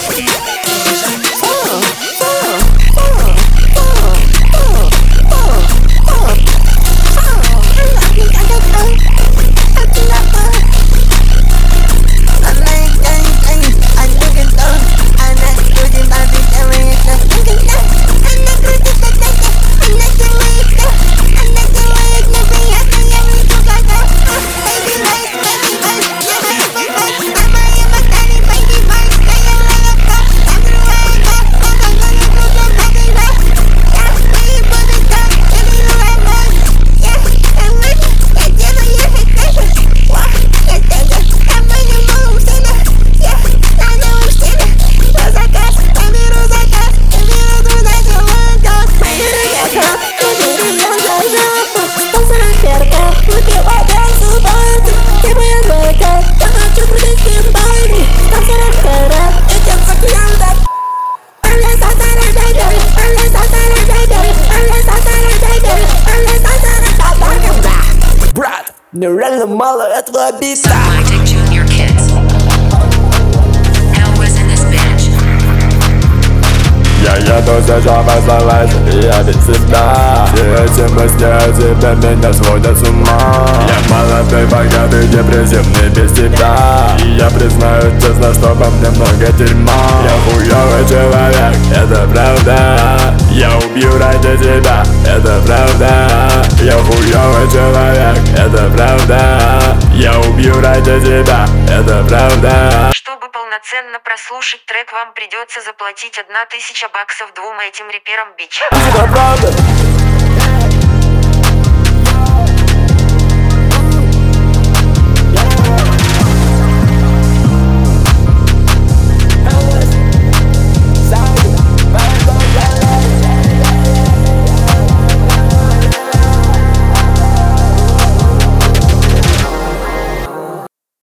Нереально мало этого бита. Magic Junior Kids. Elwas in this bitch. Я еду сейчас по слалайзу, и я без себя. Все эти мысли о тебе меня сводят с ума. Я молодой, богатый, депрессивный без тебя. И я признаю честно, что во мне много дерьма. Я хуёвый человек, это правда. Я убью ради тебя, это правда. Я хуёвый человек, это правда. Я убью ради тебя, это правда. Чтобы полноценно прослушать трек, вам придется заплатить 1000 баксов двум этим реперам, бич. Это правда,